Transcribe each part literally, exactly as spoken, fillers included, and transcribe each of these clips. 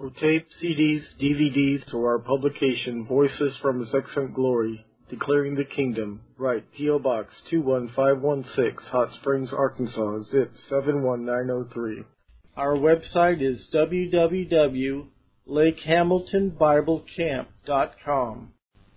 For tape, C Ds, D V Ds, to our publication, Voices from His Excellent Glory, Declaring the Kingdom, write P O. Box two one five one six, Hot Springs, Arkansas, zip seven one nine zero three. Our website is w w w dot lake hamilton bible camp dot com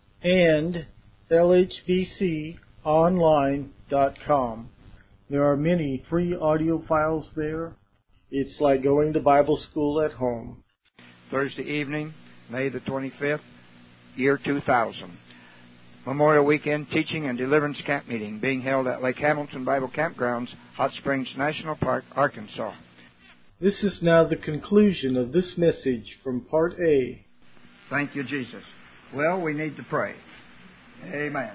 and l h b c online dot com. There are many free audio files there. It's like going to Bible school at home. Thursday evening, May the twenty-fifth, year two thousand. Memorial Weekend Teaching and Deliverance Camp Meeting being held at Lake Hamilton Bible Campgrounds, Hot Springs National Park, Arkansas. This is now the conclusion of this message from Part A. Thank you, Jesus. Well, we need to pray. Amen.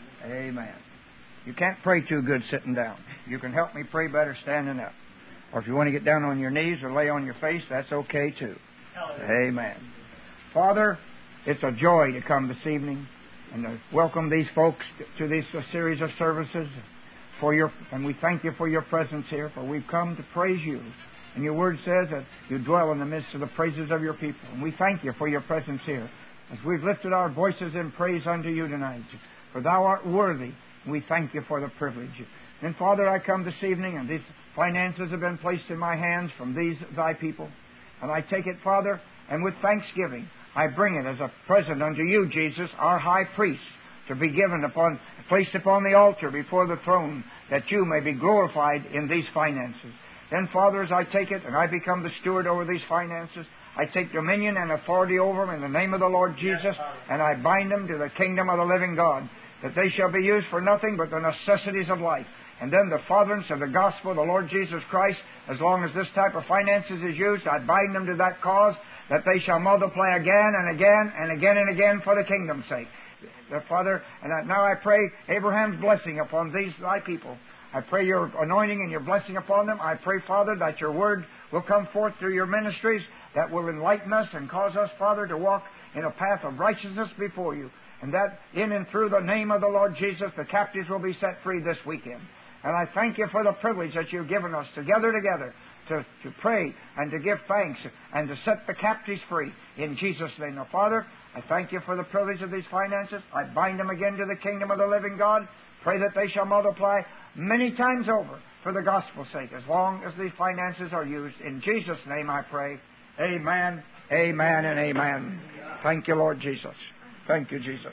Amen. You can't pray too good sitting down. You can help me pray better standing up. Or if you want to get down on your knees or lay on your face, that's okay too. Amen. Father, it's a joy to come this evening and to welcome these folks to this series of services. For your, and we thank you for your presence here, for we've come to praise you. And your word says that you dwell in the midst of the praises of your people. And we thank you for your presence here as we've lifted our voices in praise unto you tonight. For thou art worthy. We thank you for the privilege. And Father, I come this evening, and these finances have been placed in my hands from these thy people. And I take it, Father, and with thanksgiving, I bring it as a present unto you, Jesus, our high priest, to be given upon, placed upon the altar before the throne, that you may be glorified in these finances. Then, Father, as I take it and I become the steward over these finances, I take dominion and authority over them in the name of the Lord Jesus, and I bind them to the kingdom of the living God, that they shall be used for nothing but the necessities of life. And then the furtherance of the gospel of the Lord Jesus Christ, as long as this type of finances is used, I bind them to that cause, that they shall multiply again and again and again and again for the kingdom's sake. The Father, and now I pray Abraham's blessing upon these thy people. I pray your anointing and your blessing upon them. I pray, Father, that your word will come forth through your ministries, that will enlighten us and cause us, Father, to walk in a path of righteousness before you. And that in and through the name of the Lord Jesus, the captives will be set free this weekend. And I thank you for the privilege that you've given us to gather together to, to pray and to give thanks and to set the captives free in Jesus' name. Now, Father, I thank you for the privilege of these finances. I bind them again to the kingdom of the living God. Pray that they shall multiply many times over for the gospel's sake, as long as these finances are used. In Jesus' name I pray. Amen, amen, and amen. Thank you, Lord Jesus. Thank you, Jesus.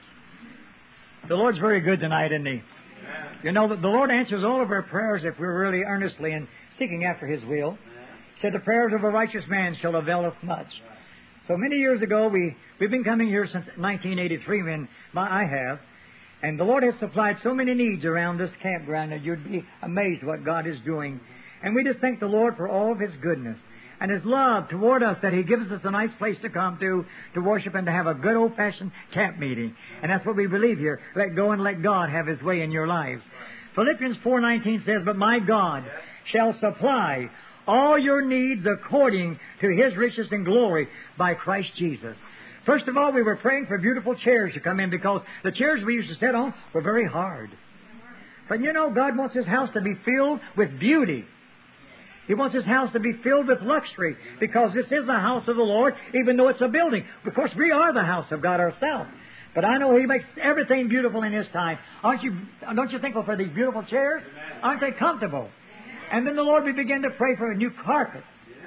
The Lord's very good tonight, isn't He? You know that the Lord answers all of our prayers if we're really earnestly and seeking after His will. He said, the prayers of a righteous man shall avail much. So many years ago, we, we've been coming here since nineteen eighty-three, when my, I have, and the Lord has supplied so many needs around this campground that you'd be amazed what God is doing. And we just thank the Lord for all of His goodness and His love toward us, that He gives us a nice place to come to, to worship and to have a good old-fashioned camp meeting. And that's what we believe here. Let go and let God have His way in your lives. Philippians four nineteen says, but my God shall supply all your needs according to His riches and glory by Christ Jesus. First of all, we were praying for beautiful chairs to come in, because the chairs we used to sit on were very hard. But you know, God wants His house to be filled with beauty. He wants His house to be filled with luxury, because this is the house of the Lord, even though it's a building. Of course, we are the house of God ourselves. But I know He makes everything beautiful in His time. Aren't you, don't you thankful for these beautiful chairs? Aren't they comfortable? And then the Lord, we begin to pray for a new carpet.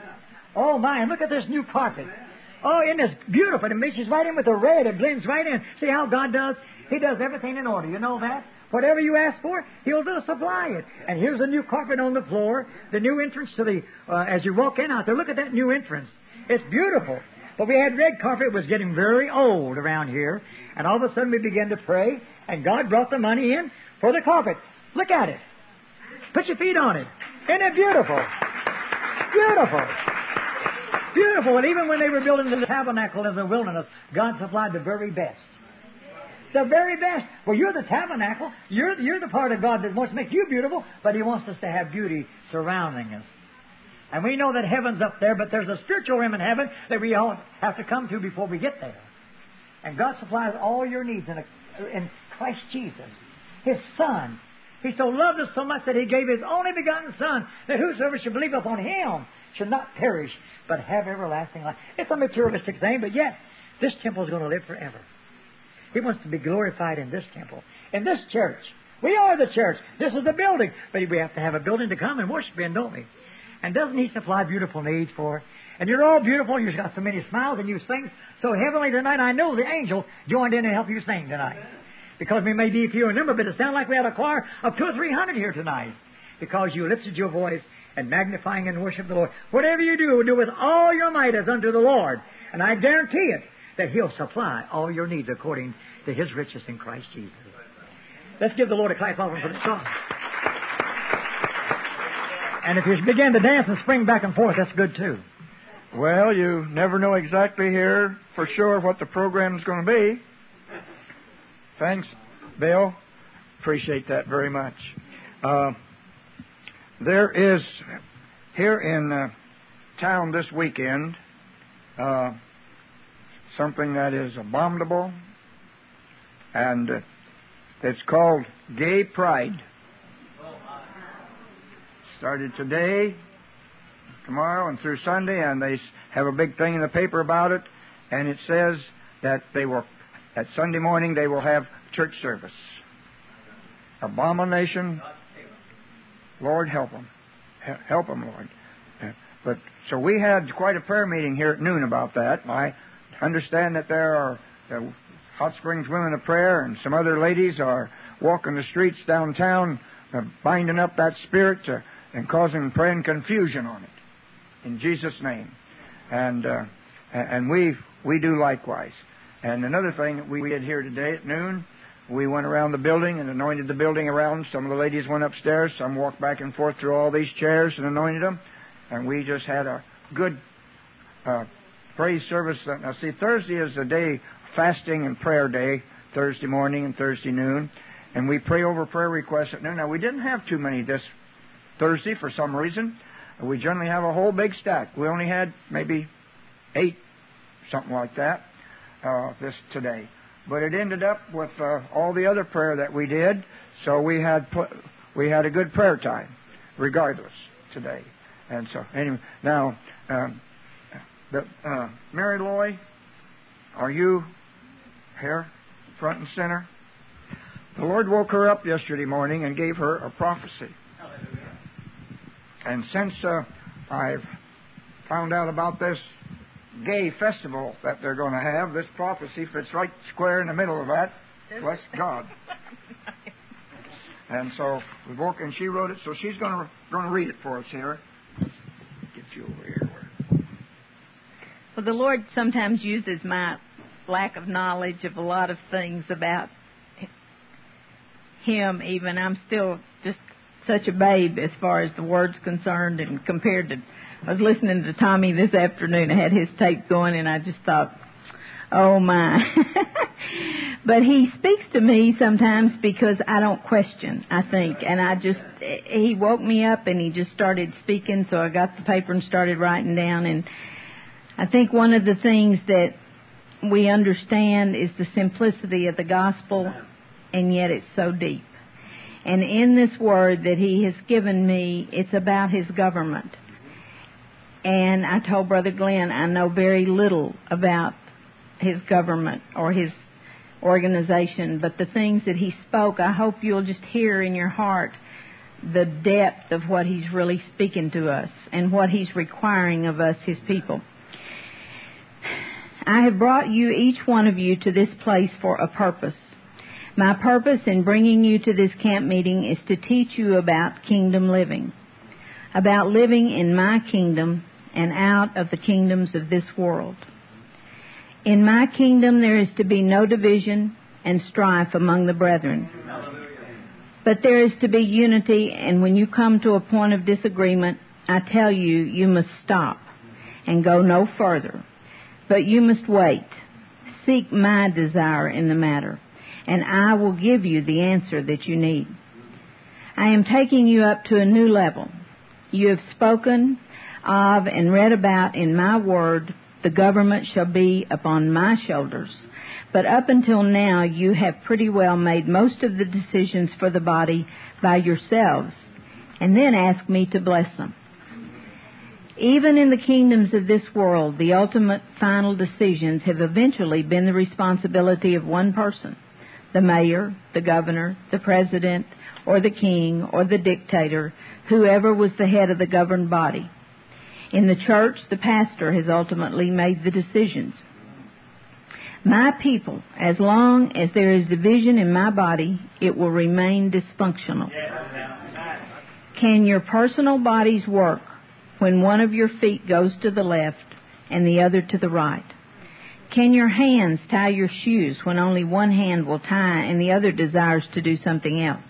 Oh my, and look at this new carpet. Oh, isn't this beautiful? It mixes right in with the red. It blends right in. See how God does? He does everything in order. You know that? Whatever you ask for, He'll do supply it. And here's a new carpet on the floor. The new entrance to the, uh, as you walk in out there, look at that new entrance. It's beautiful. But we had red carpet. It was getting very old around here. And all of a sudden we began to pray, and God brought the money in for the carpet. Look at it. Put your feet on it. Isn't it beautiful? Beautiful. Beautiful. And even when they were building the tabernacle in the wilderness, God supplied the very best. The very best. Well, you're the tabernacle. You're, you're the part of God that wants to make you beautiful, but He wants us to have beauty surrounding us. And we know that heaven's up there, but there's a spiritual realm in heaven that we all have to come to before we get there. And God supplies all your needs in, a, in Christ Jesus, His Son. He so loved us so much that He gave His only begotten Son, that whosoever should believe upon Him should not perish, but have everlasting life. It's a materialistic thing, but yet, this temple is going to live forever. He wants to be glorified in this temple, in this church. We are the church. This is the building. But we have to have a building to come and worship in, don't we? And doesn't He supply beautiful needs for? And you're all beautiful. You've got so many smiles and you sing so heavenly tonight. I know the angel joined in to help you sing tonight. Because we may be few in number, but it sounds like we had a choir of two or three hundred here tonight. Because you lifted your voice and magnifying and worship the Lord. Whatever you do, do with all your might as unto the Lord. And I guarantee it, that He'll supply all your needs according to His riches in Christ Jesus. Let's give the Lord a clap offering for the song. And if you begin to dance and spring back and forth, that's good too. Well, you never know exactly here for sure what the program's going to be. Thanks, Bill. Appreciate that very much. Uh, there is, here in uh, town this weekend, uh, something that is abominable, and uh, it's called Gay Pride. Started today, tomorrow, and through Sunday, and they have a big thing in the paper about it, and it says that they will, at Sunday morning, they will have church service. Abomination. Lord, help them. Help them, Lord. But so we had quite a prayer meeting here at noon about that. I understand that there are uh, Hot Springs Women of Prayer and some other ladies are walking the streets downtown, uh, binding up that spirit uh, and causing praying confusion on it. In Jesus' name. And uh, and we we do likewise. And another thing that we did here today at noon, we went around the building and anointed the building around. Some of the ladies went upstairs. Some walked back and forth through all these chairs and anointed them. And we just had a good uh, praise service. Now, see, Thursday is a day, fasting and prayer day, Thursday morning and Thursday noon. And we pray over prayer requests at noon. Now, we didn't have too many this Thursday for some reason. We generally have a whole big stack. We only had maybe eight, something like that, uh, this today. But it ended up with uh, all the other prayer that we did, so we had put, we had a good prayer time, regardless, today. And so, anyway, now, um, the, uh, Mary Loy, are you here, front and center? The Lord woke her up yesterday morning and gave her a prophecy. And since uh, I've found out about this gay festival that they're going to have, this prophecy fits right square in the middle of that. Bless God. And so we woke, and she wrote it, so she's going to going to read it for us here. Get you over here. Well, the Lord sometimes uses my lack of knowledge of a lot of things about Him. Even I'm still just such a babe as far as the Word's concerned, and compared to, I was listening to Tommy this afternoon. I had his tape going, and I just thought, oh my. But He speaks to me sometimes because I don't question, I think. And I just, He woke me up and He just started speaking, so I got the paper and started writing down. And I think one of the things that we understand is the simplicity of the gospel, and yet it's so deep. And in this word that He has given me, it's about His government. And I told Brother Glenn I know very little about His government or His organization, but the things that He spoke, I hope you'll just hear in your heart the depth of what He's really speaking to us and what He's requiring of us, His people. I have brought you, each one of you, to this place for a purpose. My purpose in bringing you to this camp meeting is to teach you about kingdom living, about living in my kingdom and out of the kingdoms of this world. In my kingdom there is to be no division and strife among the brethren. But there is to be unity, and when you come to a point of disagreement, I tell you, you must stop and go no further. But you must wait. Seek my desire in the matter, and I will give you the answer that you need. I am taking you up to a new level. You have spoken of and read about in my word, the government shall be upon my shoulders. But up until now, you have pretty well made most of the decisions for the body by yourselves, and then asked me to bless them. Even in the kingdoms of this world, the ultimate final decisions have eventually been the responsibility of one person, the mayor, the governor, the president, or the king, or the dictator, whoever was the head of the governed body. In the church, the pastor has ultimately made the decisions. My people, as long as there is division in my body, it will remain dysfunctional. Can your personal bodies work when one of your feet goes to the left and the other to the right? Can your hands tie your shoes when only one hand will tie and the other desires to do something else?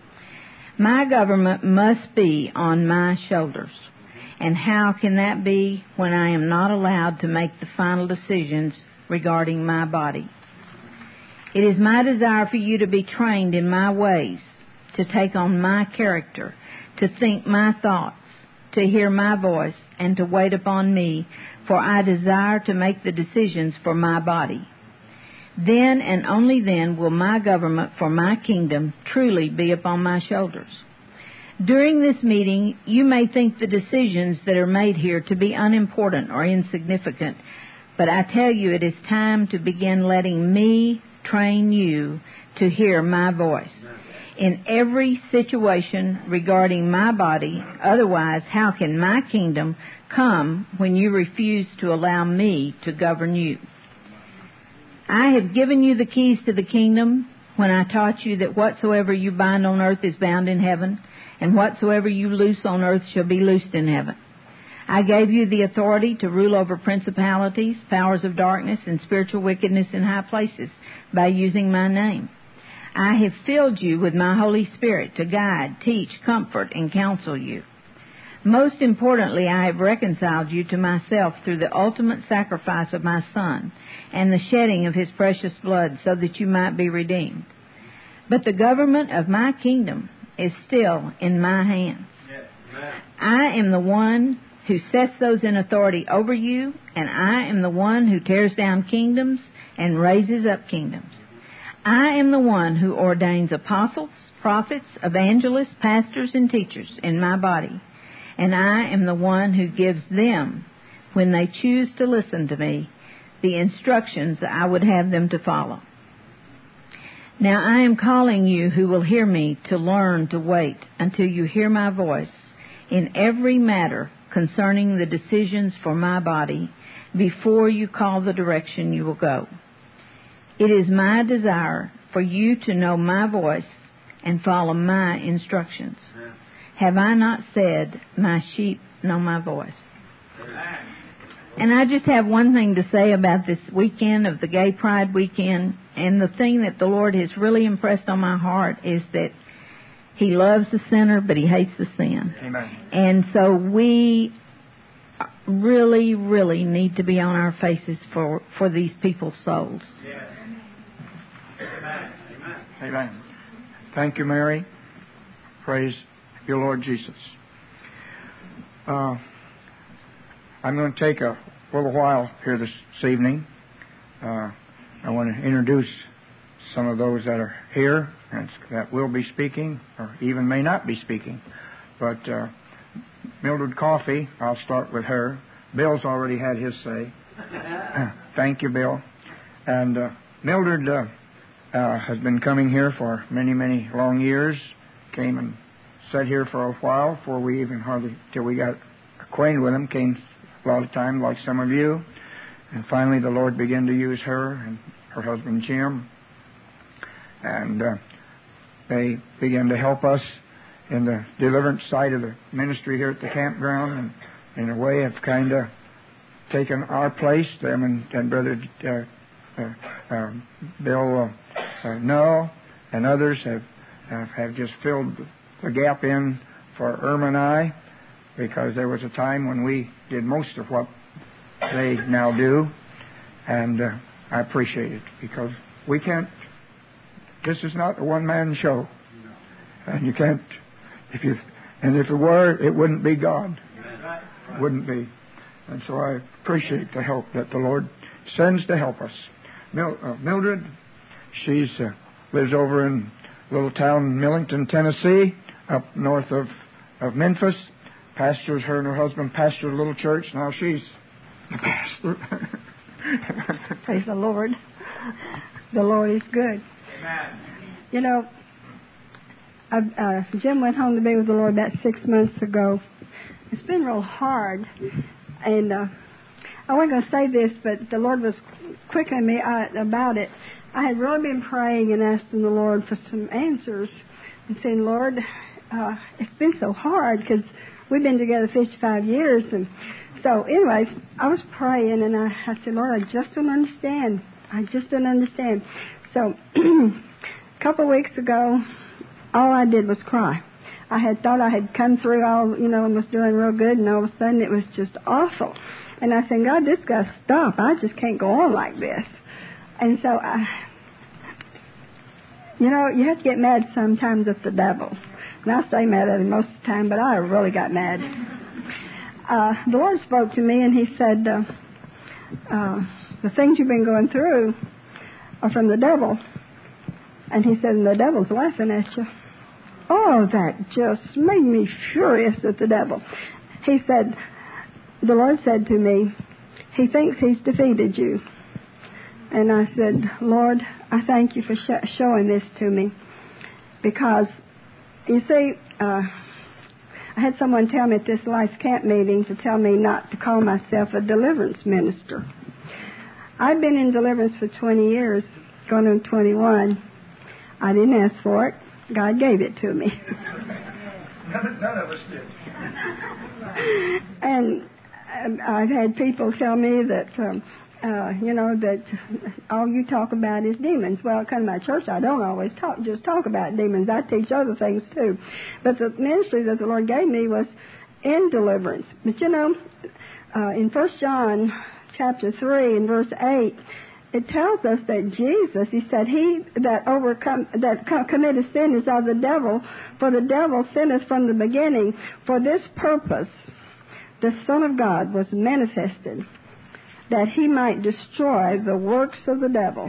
My government must be on my shoulders. And how can that be when I am not allowed to make the final decisions regarding my body? It is my desire for you to be trained in my ways, to take on my character, to think my thoughts, to hear my voice, and to wait upon me, for I desire to make the decisions for my body. Then and only then will my government for my kingdom truly be upon my shoulders. During this meeting, you may think the decisions that are made here to be unimportant or insignificant, but I tell you it is time to begin letting me train you to hear my voice in every situation regarding my body. Otherwise, how can my kingdom come when you refuse to allow me to govern you? I have given you the keys to the kingdom when I taught you that whatsoever you bind on earth is bound in heaven, and whatsoever you loose on earth shall be loosed in heaven. I gave you the authority to rule over principalities, powers of darkness, and spiritual wickedness in high places by using my name. I have filled you with my Holy Spirit to guide, teach, comfort, and counsel you. Most importantly, I have reconciled you to myself through the ultimate sacrifice of my Son and the shedding of his precious blood so that you might be redeemed. But the government of my kingdom is still in my hands. I am the one who sets those in authority over you, and I am the one who tears down kingdoms and raises up kingdoms. I am the one who ordains apostles, prophets, evangelists, pastors, and teachers in my body, and I am the one who gives them, when they choose to listen to me, the instructions I would have them to follow. Now I am calling you who will hear me to learn to wait until you hear my voice in every matter concerning the decisions for my body before you call the direction you will go. It is my desire for you to know my voice and follow my instructions. Have I not said, my sheep know my voice? And I just have one thing to say about this weekend of the Gay Pride weekend. And the thing that the Lord has really impressed on my heart is that He loves the sinner, but He hates the sin. Amen. And so we really, really need to be on our faces for, for these people's souls. Yes. Amen. Amen. Thank you, Mary. Praise you, Lord Jesus. Uh, I'm going to take a little while here this evening. Uh, I want to introduce some of those that are here and that will be speaking or even may not be speaking. But uh, Mildred Coffey, I'll start with her. Bill's already had his say. Thank you, Bill. And uh, Mildred uh, uh, has been coming here for many, many long years. Came and sat here for a while before we even hardly, till we got acquainted with him. Came a lot of time, like some of you. And finally, the Lord began to use her and her husband, Jim. And uh, they began to help us in the deliverance side of the ministry here at the campground. And in a way, have kind of taken our place. Them and, and Brother uh, uh, uh, Bill uh, uh, Null and others have, uh, have just filled the gap in for Irma and I, because there was a time when we did most of what they now do, and uh, I appreciate it, because we can't, this is not a one-man show, and you can't, if you, and if it were, it wouldn't be God, it wouldn't be, and so I appreciate the help that the Lord sends to help us. Mil, uh, Mildred, she's uh, lives over in a little town, Millington, Tennessee, up north of, of Memphis, pastors, her and her husband pastored a little church. Now she's the pastor. Praise the Lord. The Lord is good. Amen. You know, I, uh, Jim went home to be with the Lord about six months ago. It's been real hard. And uh, I wasn't going to say this, but the Lord was quickening me uh, about it. I had really been praying and asking the Lord for some answers and saying, Lord, uh, it's been so hard because we've been together fifty-five years. And so, anyways, I was praying and I, I said, Lord, I just don't understand. I just don't understand. So, a couple of weeks ago, all I did was cry. I had thought I had come through all, you know, and was doing real good, and all of a sudden it was just awful. And I said, God, this got to stop. I just can't go on like this. And so, I, you know, you have to get mad sometimes at the devil. And I stay mad at him most of the time, but I really got mad. Uh, the Lord spoke to me, and he said, uh, uh, the things you've been going through are from the devil. And he said, and the devil's laughing at you. Oh, that just made me furious at the devil. He said, the Lord said to me, he thinks he's defeated you. And I said, Lord, I thank you for sh- showing this to me. Because, you see, uh, I had someone tell me at this Life Camp meeting to tell me not to call myself a deliverance minister. I've been in deliverance for twenty years, going on twenty-one. I didn't ask for it. God gave it to me. None, none of us did. And I've had people tell me that, um, uh, you know, that all you talk about is demons. Well, come to my church, I don't always talk, just talk about demons. I teach other things too. But the ministry that the Lord gave me was in deliverance. But you know, uh, in First John chapter three and verse eight, it tells us that Jesus, he said, he that overcome, that committeth sin is of the devil, for the devil sinneth from the beginning. For this purpose, the Son of God was manifested, that he might destroy the works of the devil.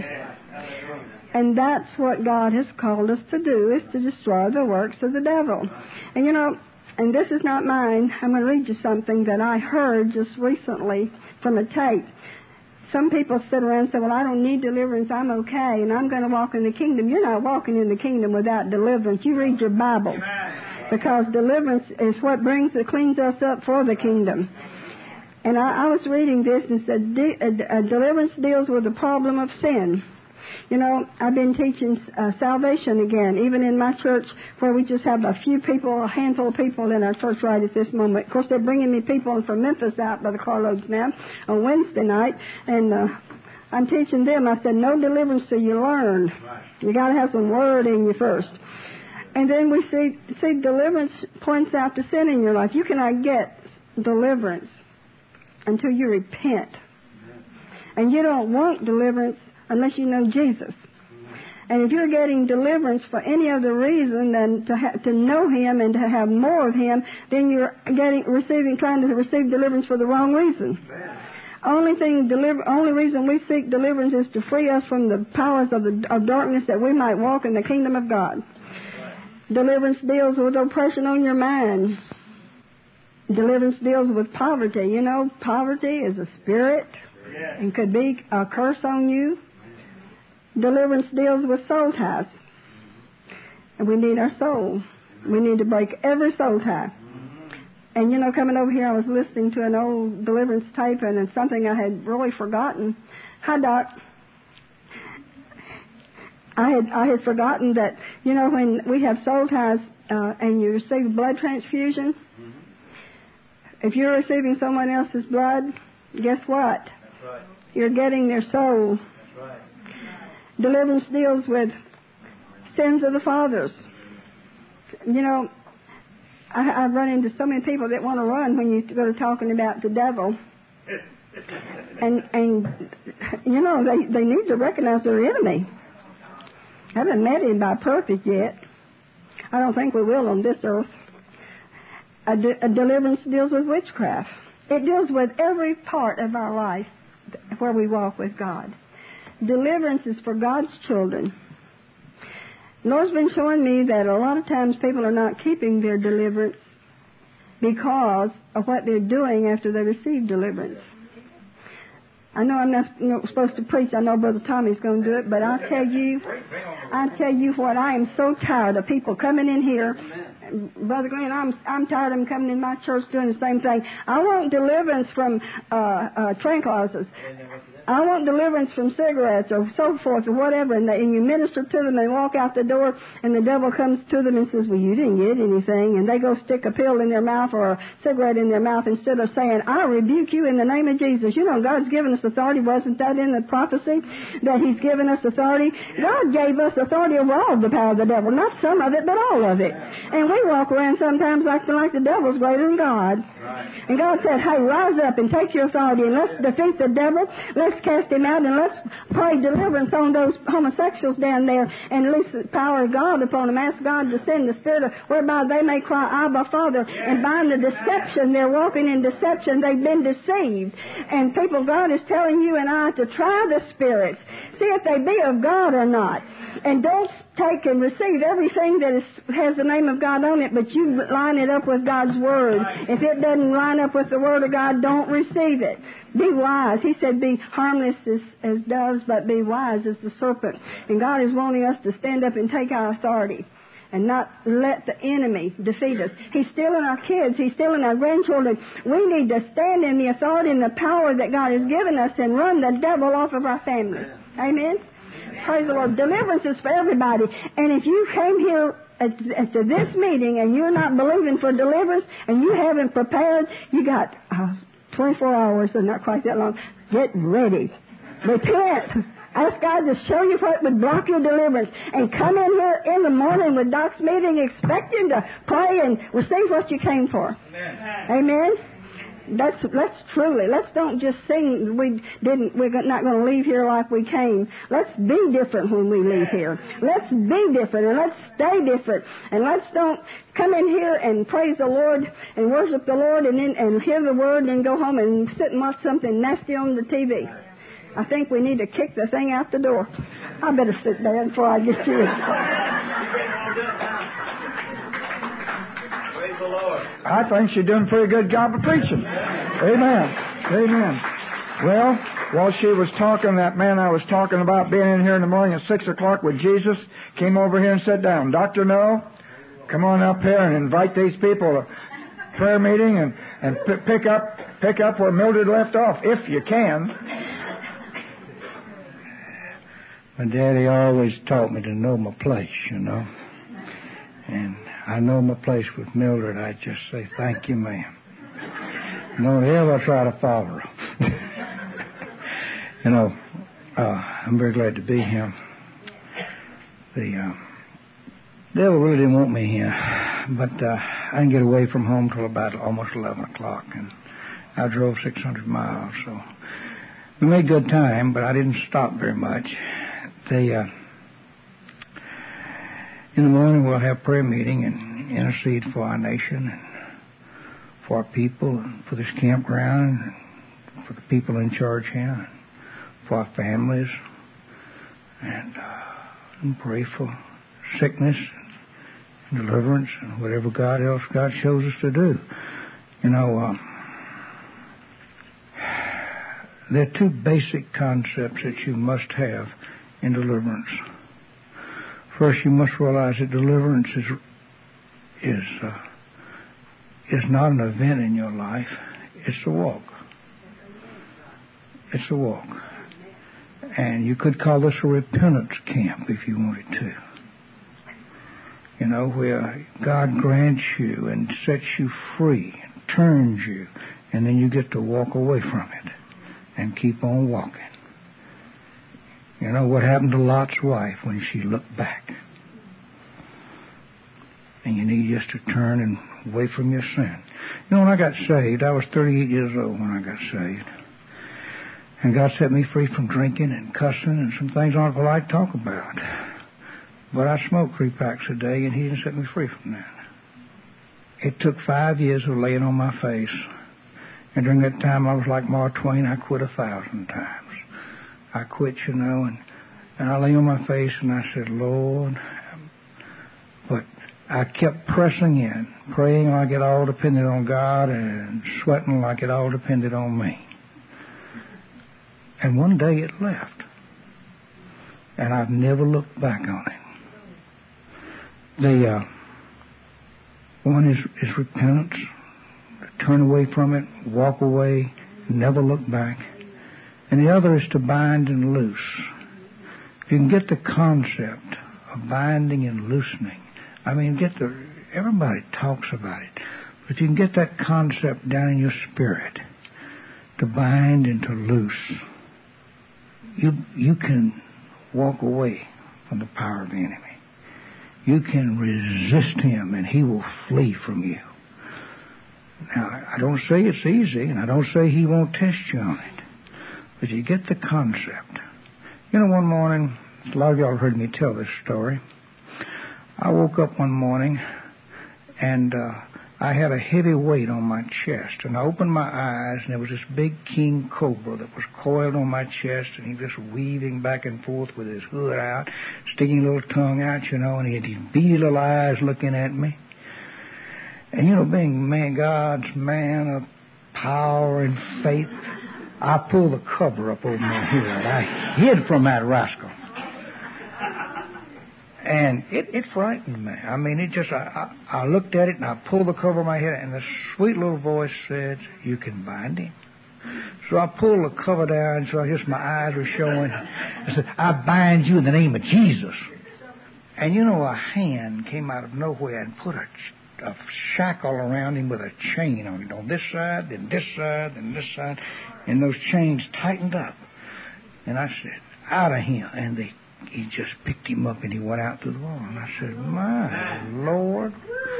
And that's what God has called us to do, is to destroy the works of the devil. And you know, and this is not mine. I'm going to read you something that I heard just recently from a tape. Some people sit around and say, well, I don't need deliverance, I'm okay, and I'm going to walk in the kingdom. You're not walking in the kingdom without deliverance. You read your Bible. Because deliverance is what brings it, cleans us up for the kingdom. And I, I was reading this and said, de- uh, uh, deliverance deals with the problem of sin. You know, I've been teaching uh, salvation again, even in my church where we just have a few people, a handful of people in our church right at this moment. Of course, they're bringing me people from Memphis out by the carloads now on Wednesday night, and uh, I'm teaching them. I said, no deliverance till you learn. You got to have some word in you first. And then we see, see deliverance points out the sin in your life. You cannot get deliverance until you repent. And you don't want deliverance unless you know Jesus. And if you're getting deliverance for any other reason than to ha- to know Him and to have more of Him, then you're getting receiving trying to receive deliverance for the wrong reason. Only thing deliver only reason we seek deliverance is to free us from the powers of the of darkness, that we might walk in the kingdom of God. Deliverance deals with oppression on your mind. Deliverance deals with poverty. You know, poverty is a spirit and could be a curse on you. Deliverance deals with soul ties. And we need our soul. We need to break every soul tie. And, you know, coming over here, I was listening to an old deliverance tape, and it's something I had really forgotten. Hi, Doc. I had I had forgotten that, you know, when we have soul ties uh, and you receive blood transfusion, mm-hmm. if you're receiving someone else's blood, guess what? That's right. You're getting their soul. That's right. Deliverance deals with sins of the fathers. You know, I, I've run into so many people that want to run when you go to talking about the devil. And, and you know, they, they need to recognize their enemy. I haven't met him by perfect yet. I don't think we will on this earth. A, de- a deliverance deals with witchcraft. It deals with every part of our life where we walk with God. Deliverance is for God's children. The Lord's been showing me that a lot of times people are not keeping their deliverance because of what they're doing after they receive deliverance. I know I'm not supposed to preach. I know Brother Tommy's going to do it, but I'll tell you, I'll tell you what, I am so tired of people coming in here. Brother Glenn, I'm I'm tired of them coming in my church doing the same thing. I want deliverance from uh, uh, tranquilizers. I want deliverance from cigarettes or so forth or whatever, and, they, and you minister to them and walk out the door, and the devil comes to them and says, well, you didn't get anything, and they go stick a pill in their mouth or a cigarette in their mouth instead of saying, I rebuke you in the name of Jesus. You know, God's given us authority. Wasn't that in the prophecy that He's given us authority? God gave us authority over all the power of the devil, not some of it, but all of it. And we walk around sometimes acting like the devil's greater than God. And God said, hey, rise up and take your authority, and let's defeat the devil. Let's cast him out, and let's pray deliverance on those homosexuals down there, and release the power of God upon them. Ask God to send the Spirit of, whereby they may cry, Abba, Father, and bind the deception. They're walking in deception. They've been deceived. And people, God is telling you and I to try the spirits. See if they be of God or not. And don't take and receive everything that is, has the name of God on it, but you line it up with God's Word. If it doesn't line up with the Word of God, don't receive it. Be wise. He said, be harmless as, as doves, but be wise as the serpent. And God is wanting us to stand up and take our authority and not let the enemy defeat us. He's stealing our kids. He's stealing our grandchildren. We need to stand in the authority and the power that God has given us and run the devil off of our families. Amen? Praise the Lord. Deliverance is for everybody. And if you came here at, at this meeting and you're not believing for deliverance and you haven't prepared, you got uh, twenty-four hours, and not quite that long. Get ready. Repent. Ask God to show you what would block your deliverance. And come in here in the morning with Doc's meeting expecting to pray and receive what you came for. Amen. Amen. That's let's truly let's don't just sing we didn't we're not going to leave here like we came. Let's be different when we leave here. Let's be different and let's stay different, and let's don't come in here and praise the Lord and worship the Lord and then and hear the word and then go home and sit and watch something nasty on the T V. I think we need to kick the thing out the door. I better sit down before I get you. I think she's doing a pretty good job of preaching. Amen. Amen. Well, while she was talking, that man I was talking about being in here in the morning at six o'clock with Jesus came over here and sat down. Doctor No, come on up here and invite these people to prayer meeting and, and p- pick up pick up where Mildred left off, if you can. My daddy always taught me to know my place, you know. And I know my place with Mildred. I just say, thank you, ma'am. Don't ever try to follow her. You know, uh, I'm very glad to be here. The uh, devil really didn't want me here, but uh, I didn't get away from home till about almost eleven o'clock, and I drove six hundred miles, so we made good time, but I didn't stop very much. They, uh, in the morning we'll have prayer meeting and intercede for our nation and for our people and for this campground and for the people in charge here, and for our families, and, uh, and pray for sickness and deliverance and whatever God else God shows us to do. You know, uh, there are two basic concepts that you must have in deliverance. First, you must realize that deliverance is is uh, is not an event in your life. It's a walk. It's a walk. And you could call this a repentance camp if you wanted to. You know, where God grants you and sets you free, turns you, and then you get to walk away from it and keep on walking. You know what happened to Lot's wife when she looked back? And you need just to turn and away from your sin. You know, when I got saved, I was thirty-eight years old when I got saved. And God set me free from drinking and cussing and some things I don't like to talk about. But I smoked three packs a day, and He didn't set me free from that. It took five years of laying on my face. And during that time, I was like Mark Twain. I quit a thousand times. I quit, you know, and, and I lay on my face and I said, Lord, but I kept pressing in, praying like it all depended on God and sweating like it all depended on me. And one day it left. And I've never looked back on it. The uh, one is, is repentance, turn away from it, walk away, never look back. And the other is to bind and loose. If you can get the concept of binding and loosening, I mean, get the, everybody talks about it, but you can get that concept down in your spirit, to bind and to loose. You, you can walk away from the power of the enemy. You can resist him and he will flee from you. Now, I don't say it's easy, and I don't say he won't test you on it, but you get the concept. You know, one morning, a lot of y'all heard me tell this story. I woke up one morning, and uh, I had a heavy weight on my chest, and I opened my eyes, and there was this big king cobra that was coiled on my chest, and he was just weaving back and forth with his hood out, sticking a little tongue out, you know, and he had these beady little eyes looking at me. And, you know, being man, God's man of power and faith, I pulled the cover up over my head. I hid from that rascal. And it, it frightened me. I mean, it just, I, I, I looked at it and I pulled the cover of my head, and the sweet little voice said, "You can bind him." So I pulled the cover down, so I guess my eyes were showing. I said, "I bind you in the name of Jesus." And you know, a hand came out of nowhere and put a, a shackle around him with a chain on it, on this side, then this side, then this side, and those chains tightened up. And I said, "Out of him." And they He just picked him up and he went out through the wall. And I said, "My Lord."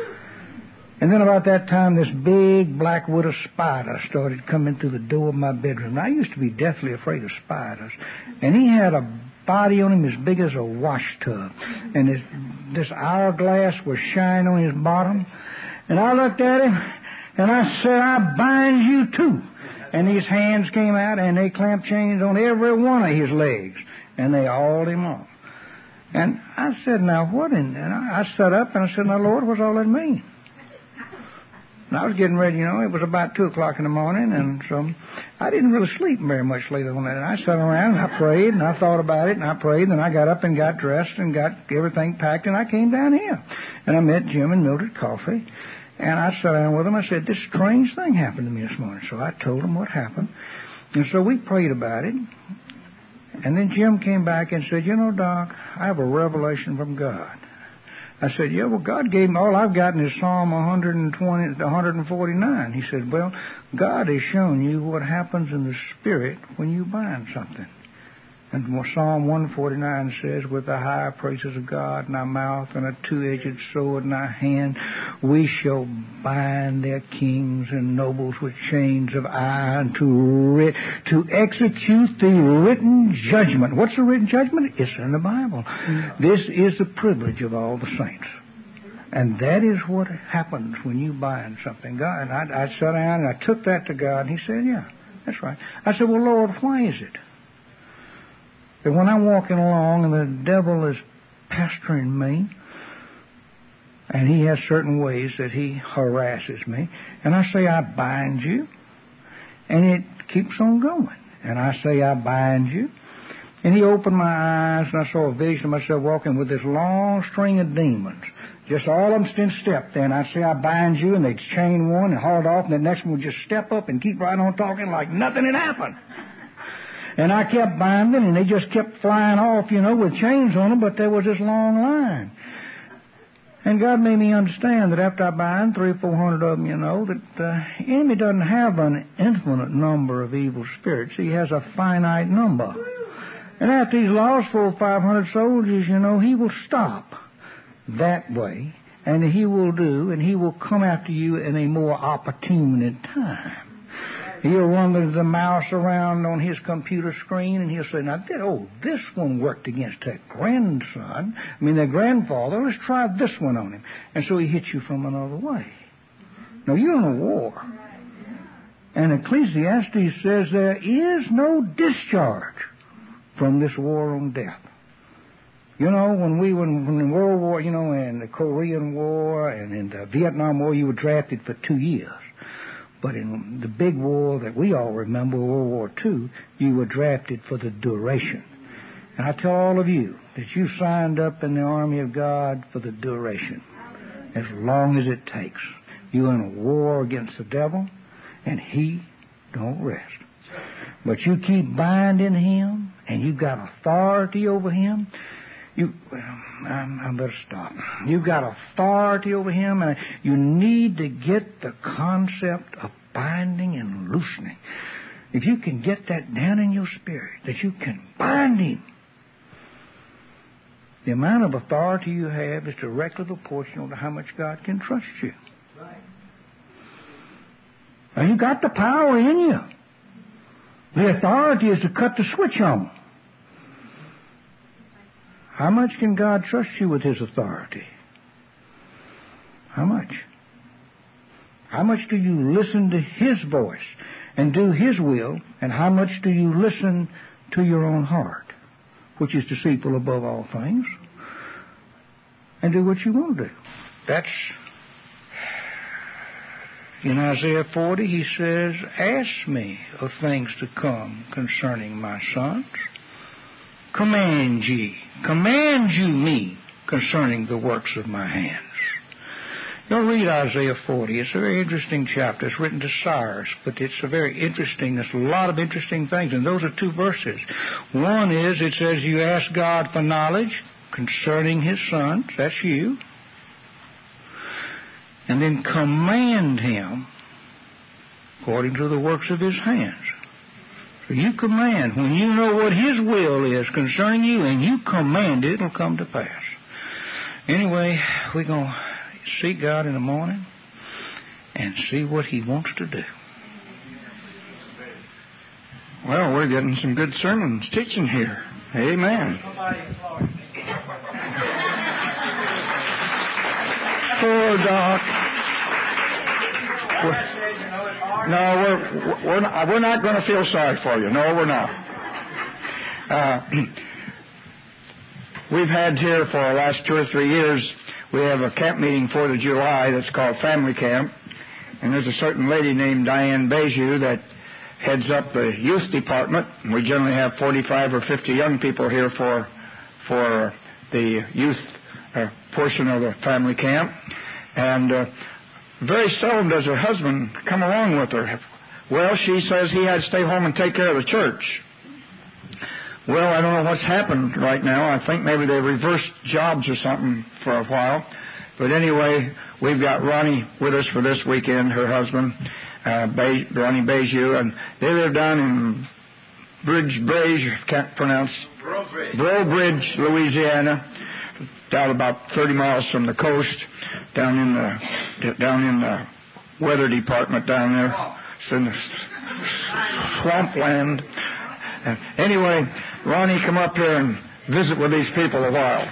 And then about that time, this big black widow spider started coming through the door of my bedroom. Now, I used to be deathly afraid of spiders. And he had a body on him as big as a wash tub. And this, this hourglass was shining on his bottom. And I looked at him and I said, "I bind you too." And these hands came out and they clamped chains on every one of his legs. And they hauled him off. And I said, "Now, what in..." And I, I sat up and I said, "Now, Lord, what's all that mean?" And I was getting ready, you know, it was about two o'clock in the morning, and so I didn't really sleep very much later on that. And I sat around and I prayed and I thought about it and I prayed, and I got up and got dressed and got everything packed, and I came down here. And I met Jim and Mildred Coffey, and I sat down with them. I said, "This strange thing happened to me this morning." So I told them what happened. And so we prayed about it. And then Jim came back and said, "You know, Doc, I have a revelation from God." I said, "Yeah, well, God gave me, all I've gotten is Psalm one twenty, one forty-nine. He said, "Well, God has shown you what happens in the Spirit when you bind something." And Psalm one forty-nine says, "With the high praises of God in our mouth and a two-edged sword in our hand, we shall bind their kings and nobles with chains of iron to ri- to execute the written judgment." What's the written judgment? It's in the Bible. Mm-hmm. This is the privilege of all the saints. And that is what happens when you bind something. God, and I, I sat down and I took that to God, and He said, "Yeah, that's right." I said, "Well, Lord, why is it that when I'm walking along and the devil is pestering me, and he has certain ways that he harasses me, and I say, 'I bind you,' and it keeps on going, and I say, 'I bind you,' and he opened my eyes, and I saw a vision of myself walking with this long string of demons, just all of them in step there, and I'd say, 'I bind you,' and they'd chain one and haul it off, and the next one would just step up and keep right on talking like nothing had happened. And I kept binding, and they just kept flying off, you know, with chains on them, but there was this long line. And God made me understand that after I bind three or four hundred of them, you know, that the enemy doesn't have an infinite number of evil spirits. He has a finite number. And after he's lost four or five hundred soldiers, you know, he will stop that way, and he will do, and he will come after you in a more opportune time. He'll run the, the mouse around on his computer screen, and he'll say, "Now, oh, this one worked against that grandson. I mean, their grandfather. Let's try this one on him." And so he hits you from another way. Now, you're in a war. And Ecclesiastes says there is no discharge from this war on death. You know, when we were in, in World War, you know, in the Korean War and in the Vietnam War, you were drafted for two years. But in the big war that we all remember, World War Two, you were drafted for the duration. And I tell all of you that you signed up in the army of God for the duration, as long as it takes. You're in a war against the devil, and he don't rest. But you keep binding him, and you've got authority over him. You, well, I, I better stop. You've got authority over him, and you need to get the concept of binding and loosening. If you can get that down in your spirit, that you can bind him, the amount of authority you have is directly proportional to how much God can trust you. Right. Now, you got the power in you. The authority is to cut the switch on. How much can God trust you with his authority? How much? How much do you listen to his voice and do his will, and how much do you listen to your own heart, which is deceitful above all things, and do what you want to do? That's, in Isaiah forty, he says, ask me of things to come concerning my sons. Command ye, command you me concerning the works of my hands. You'll read Isaiah forty. It's a very interesting chapter. It's written to Cyrus, but it's a very interesting, there's a lot of interesting things, and those are two verses. One is, it says, you ask God for knowledge concerning his sons. That's you. And then command him according to the works of his hands. So you command. When you know what his will is concerning you and you command it, it'll come to pass. Anyway, we're going to seek God in the morning and see what he wants to do. Well, we're getting some good sermons teaching here. Amen. Poor Doc. We're, no, we're we're not, we're not going to feel sorry for you. No, we're not. Uh, we've had here for the last two or three years, we have a camp meeting Fourth of July that's called Family Camp, and there's a certain lady named Diane Beju that heads up the youth department. We generally have forty-five or fifty young people here for for the youth uh, portion of the family camp, and uh, very seldom does her husband come along with her. Well, she says he had to stay home and take care of the church. Well, I don't know what's happened right now. I think maybe they reversed jobs or something for a while. But anyway, we've got Ronnie with us for this weekend, her husband, uh, Be- Ronnie Beju, and they live down in Bridge, Bridge, can't pronounce, Brobridge, Breaux Bridge, Louisiana, down about thirty miles from the coast, down in the down in the weather department down there. It's in the swampland. Uh, anyway, Ronnie, come up here and visit with these people a while.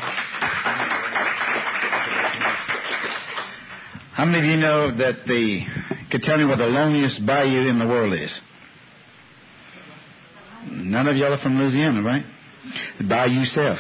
How many of you know that the could tell me what the loneliest bayou in the world is? None of y'all are from Louisiana, right? The Bayou Self.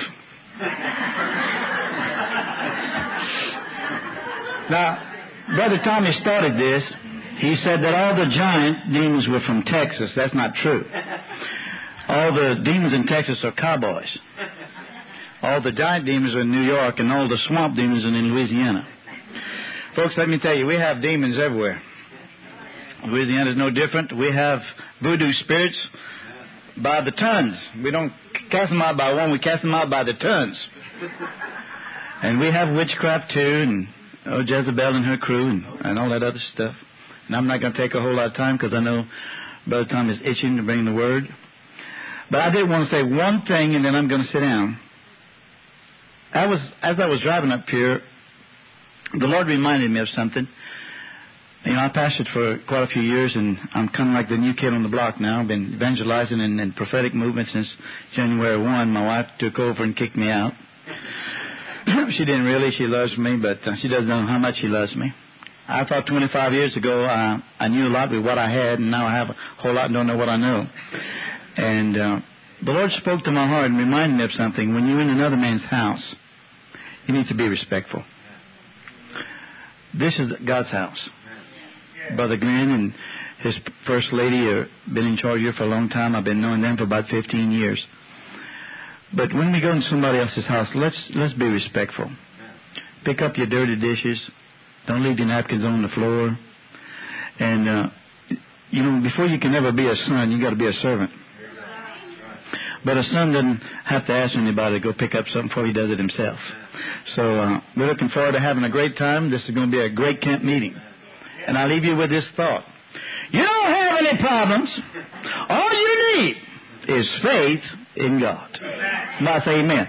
Now, Brother Tommy started this. He said that all the giant demons were from Texas. That's not true. All the demons in Texas are cowboys. All the giant demons are in New York, and all the swamp demons are in Louisiana. Folks, let me tell you, we have demons everywhere. Louisiana is no different. We have voodoo spirits by the tons. We don't cast them out by one, we cast them out by the tons. And we have witchcraft too, and oh, Jezebel and her crew, and, and all that other stuff. And I'm not going to take a whole lot of time because I know Brother Tom is itching to bring the word. But I did want to say one thing, and then I'm going to sit down. I was, as I was driving up here, the Lord reminded me of something. You know, I pastored for quite a few years, and I'm kind of like the new kid on the block now. I've been evangelizing in, in prophetic movement since January first. My wife took over and kicked me out. She didn't really. She loves me, but uh, she doesn't know how much she loves me. I thought twenty-five years ago uh, I knew a lot with what I had, and now I have a whole lot and don't know what I know. And uh, the Lord spoke to my heart and reminded me of something. When you're in another man's house, you need to be respectful. This is God's house. Brother Glenn and his first lady have been in charge here for a long time. I've been knowing them for about fifteen years. But when we go in somebody else's house, let's let's be respectful. Pick up your dirty dishes. Don't leave your napkins on the floor. And, uh, you know, before you can ever be a son, you got to be a servant. But a son doesn't have to ask anybody to go pick up something before he does it himself. So uh, we're looking forward to having a great time. This is going to be a great camp meeting. And I leave you with this thought. You don't have any problems. All you need is faith in God. Now say amen.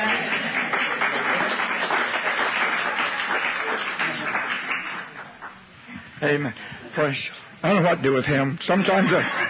Amen. Praise. I don't know what to do with him. Sometimes I,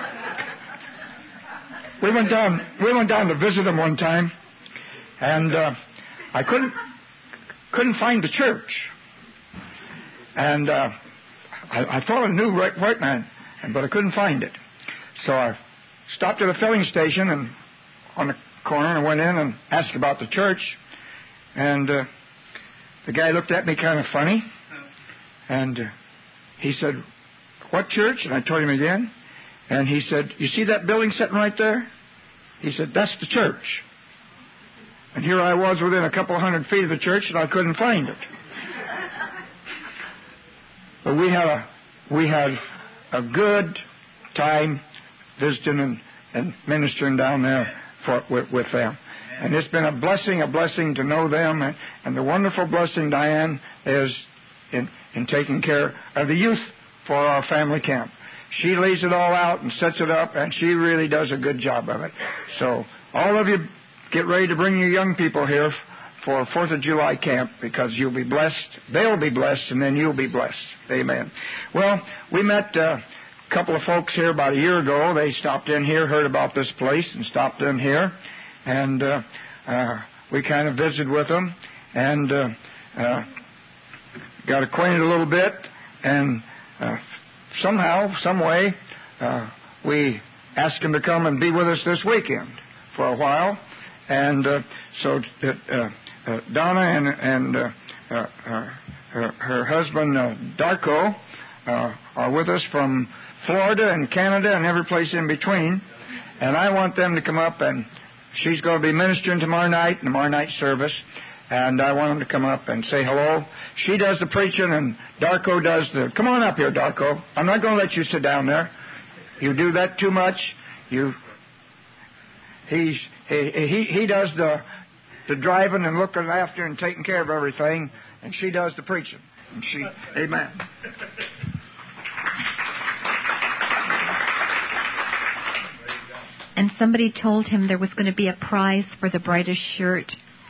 we went down. We went down to visit him one time, and uh, I couldn't couldn't find the church. And uh, I, I thought I knew right, right man, but I couldn't find it. So I stopped at a filling station and on the corner and went in and asked about the church. And uh, the guy looked at me kind of funny, and uh, he said, "What church?" And I told him again. And he said, "You see that building sitting right there?" He said, "That's the church." And here I was within a couple of hundred feet of the church, and I couldn't find it. But we had a we had a good time visiting and, and ministering down there for, with, with them. And it's been a blessing, a blessing to know them. And, and the wonderful blessing, Diane, is in, in taking care of the youth for our family camp. She lays it all out and sets it up, and she really does a good job of it. So all of you get ready to bring your young people here for fourth of July camp, because you'll be blessed, they'll be blessed, and then you'll be blessed. Amen. Well, we met uh, a couple of folks here about a year ago. They stopped in here, heard about this place, and stopped in here. And uh, uh, we kind of visited with them and uh, uh, got acquainted a little bit. And uh, somehow, some way, uh, we asked them to come and be with us this weekend for a while. And uh, so that uh, uh, Donna and, and uh, uh, her, her husband, uh, Darko, uh, are with us from Florida and Canada and every place in between. And I want them to come up, and she's going to be ministering tomorrow night, in tomorrow night service. And I want them to come up and say hello. She does the preaching, and Darko does the... Come on up here, Darko. I'm not going to let you sit down there. You do that too much. You... He's... He, he, he does the, the driving and looking after and taking care of everything, and she does the preaching. And she... Amen. And somebody told him there was going to be a prize for the brightest shirt.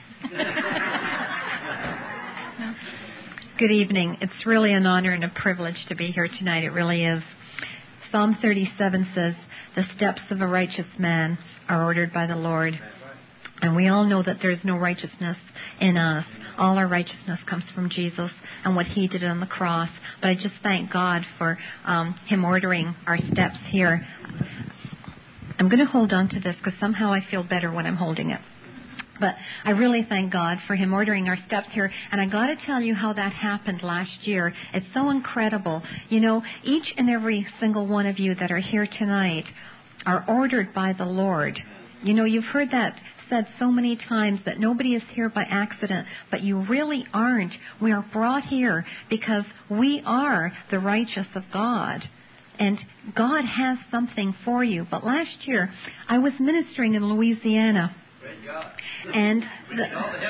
Good evening. It's really an honor and a privilege to be here tonight. It really is. Psalm thirty-seven says, "The steps of a righteous man are ordered by the Lord." And we all know that there's no righteousness in us. All our righteousness comes from Jesus and what He did on the cross. But I just thank God for um, Him ordering our steps here. I'm going to hold on to this because somehow I feel better when I'm holding it. But I really thank God for Him ordering our steps here. And I got to tell you how that happened last year. It's so incredible. You know, each and every single one of you that are here tonight are ordered by the Lord. You know, you've heard that said so many times that nobody is here by accident, but you really aren't. We are brought here because we are the righteous of God. And God has something for you. But last year, I was ministering in Louisiana. And the,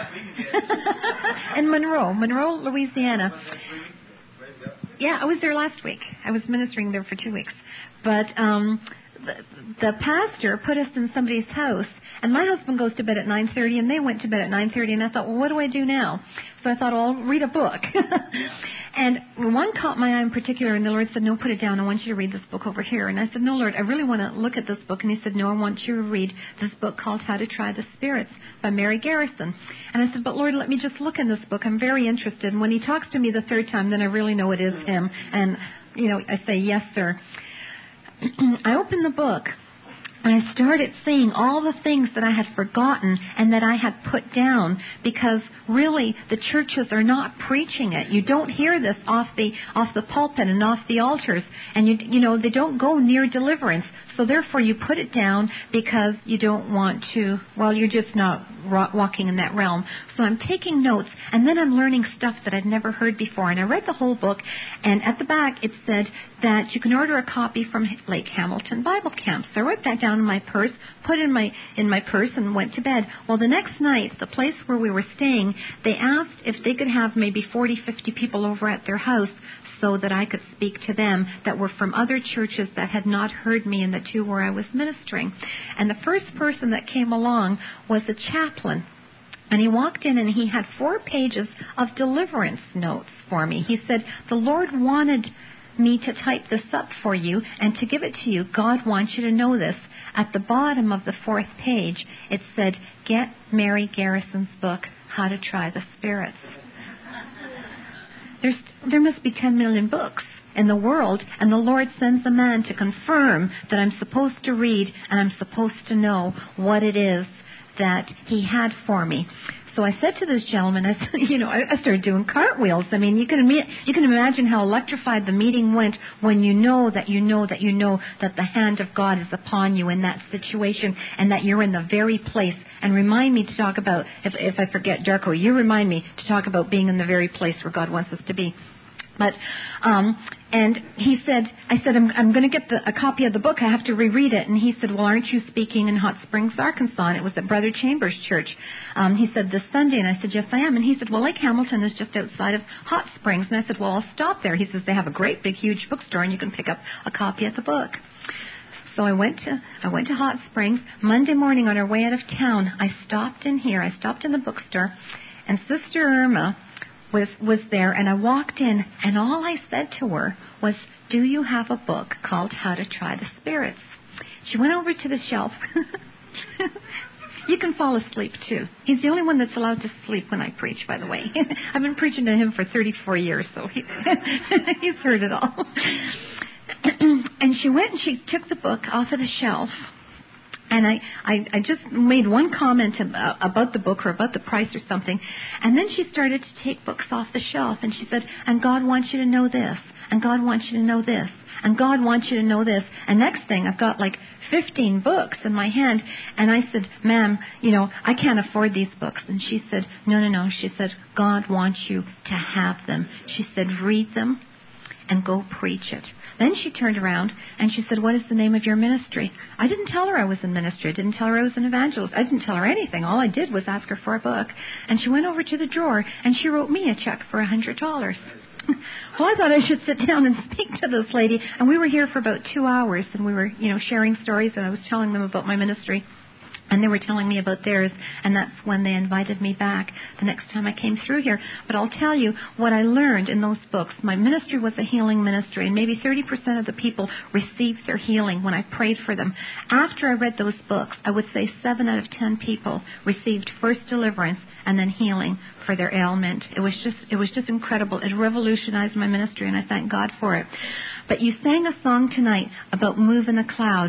in Monroe, Monroe, Louisiana. Yeah, I was there last week. I was ministering there for two weeks. But um, the, the pastor put us in somebody's house, and my husband goes to bed at nine thirty, and they went to bed at nine thirty, and I thought, well, what do I do now? So I thought, well, I'll read a book. And one caught my eye in particular, and the Lord said, no, put it down. I want you to read this book over here. And I said, no, Lord, I really want to look at this book. And He said, no, I want you to read this book called How to Try the Spirits by Mary Garrison. And I said, but Lord, let me just look in this book. I'm very interested. And when He talks to me the third time, then I really know it is Him. And, you know, I say, yes, sir. I opened the book, And I started seeing all the things that I had forgotten and that I had put down, because really the churches are not preaching it. You don't hear this off the off the pulpit and off the altars, and you you know they don't go near deliverance. So therefore you put it down because you don't want to, well, you're just not walking in that realm. So I'm taking notes, and then I'm learning stuff that I'd never heard before. And I read the whole book, and at the back it said that you can order a copy from Lake Hamilton Bible Camp. So I wrote that down in my purse, put it in my in my purse, and went to bed. Well, the next night, the place where we were staying, they asked if they could have maybe forty, fifty people over at their house so that I could speak to them that were from other churches that had not heard me in the two where I was ministering. And the first person that came along was a chaplain. And he walked in and he had four pages of deliverance notes for me. He said, the Lord wanted me to type this up for you and to give it to you. God wants you to know this. At the bottom of the fourth page, it said, get Mary Garrison's book, How to Try the Spirits. There's, there must be ten million books in the world, and the Lord sends a man to confirm that I'm supposed to read and I'm supposed to know what it is that he had for me. So I said to this gentleman, I said, you know, I started doing cartwheels. I mean, you can you can imagine how electrified the meeting went when you know that you know that you know that the hand of God is upon you in that situation and that you're in the very place. And remind me to talk about, if, if I forget, Darko, you remind me to talk about being in the very place where God wants us to be. But, um, and he said, I said, I'm, I'm going to get the, a copy of the book. I have to reread it. And he said, well, aren't you speaking in Hot Springs, Arkansas? And it was at Brother Chambers Church. Um, he said, this Sunday. And I said, yes, I am. And he said, well, Lake Hamilton is just outside of Hot Springs. And I said, well, I'll stop there. He says, they have a great big huge bookstore and you can pick up a copy of the book. So I went to I went to Hot Springs. Monday morning on our way out of town, I stopped in here. I stopped in the bookstore, and Sister Irma was was there, and I walked in, and all I said to her was, do you have a book called How to Try the Spirits? She went over to the shelf. You can fall asleep, too. He's the only one that's allowed to sleep when I preach, by the way. I've been preaching to him for thirty-four years, so he, he's heard it all. And she went and she took the book off of the shelf. And I, I, I just made one comment about, about the book or about the price or something. And then she started to take books off the shelf. And she said, and God wants you to know this. And God wants you to know this. And God wants you to know this. And next thing, I've got like fifteen books in my hand. And I said, ma'am, you know, I can't afford these books. And she said, no, no, no. She said, God wants you to have them. She said, read them and go preach it. Then she turned around and she said, what is the name of your ministry? I didn't tell her I was in ministry. I didn't tell her I was an evangelist. I didn't tell her anything. All I did was ask her for a book. And she went over to the drawer and she wrote me a check for one hundred dollars. Well, I thought I should sit down and speak to this lady. And we were here for about two hours and we were, you know, sharing stories, and I was telling them about my ministry. And they were telling me about theirs, and that's when they invited me back the next time I came through here. But I'll tell you what I learned in those books. My ministry was a healing ministry, and maybe thirty percent of the people received their healing when I prayed for them. After I read those books, I would say seven out of ten people received first deliverance and then healing for their ailment. It was just, it was just incredible. It revolutionized my ministry, and I thank God for it. But you sang a song tonight about Move in the Cloud.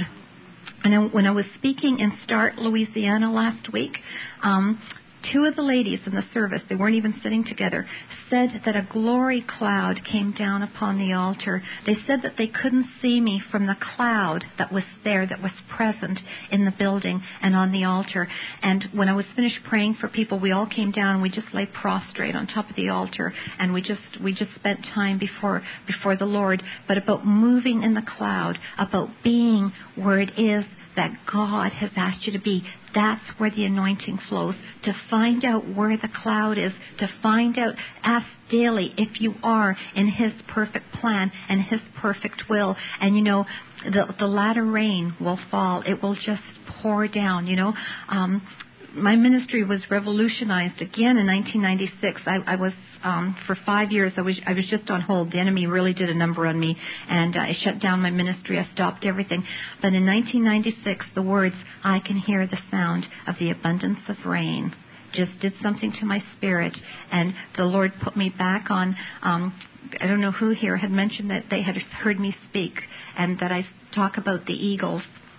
And when I was speaking in Start, Louisiana last week, um, two of the ladies in the service, they weren't even sitting together, said that a glory cloud came down upon the altar. They said that they couldn't see me from the cloud that was there, that was present in the building and on the altar. And when I was finished praying for people, we all came down and we just lay prostrate on top of the altar, and we just we just spent time before before the Lord. But about moving in the cloud, about being where it is that God has asked you to be. That's where the anointing flows. To find out where the cloud is, to find out, ask daily if you are in His perfect plan and His perfect will. And you know, the the latter rain will fall. It will just pour down, you know. Um, my ministry was revolutionized again in nineteen ninety-six. I, I was um, for five years. I was I was just on hold. The enemy really did a number on me, and uh, I shut down my ministry. I stopped everything. But in nineteen ninety-six, the words "I can hear the sound of the abundance of rain" just did something to my spirit, and the Lord put me back on. Um, I don't know who here had mentioned that they had heard me speak, and that I talk about the eagles.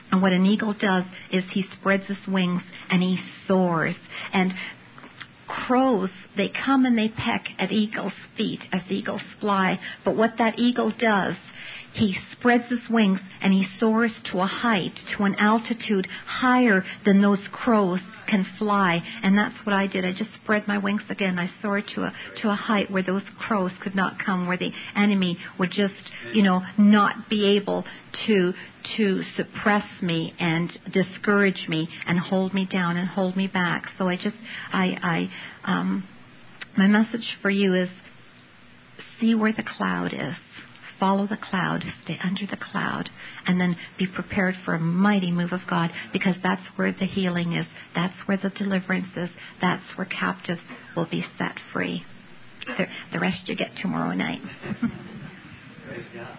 And what an eagle does is he spreads his wings and he soars. And crows, they come and they peck at eagles' feet as eagles fly. But what that eagle does, he spreads his wings and he soars to a height, to an altitude higher than those crows can fly. And that's what I did. I just spread my wings again. I soared to a to a height where those crows could not come, where the enemy would just, you know, not be able to to suppress me and discourage me and hold me down and hold me back. So I just I I um my message for you is, see where the cloud is. Follow the cloud, stay under the cloud, and then be prepared for a mighty move of God, because that's where the healing is. That's where the deliverance is. That's where captives will be set free. The, the rest you get tomorrow night. Praise God.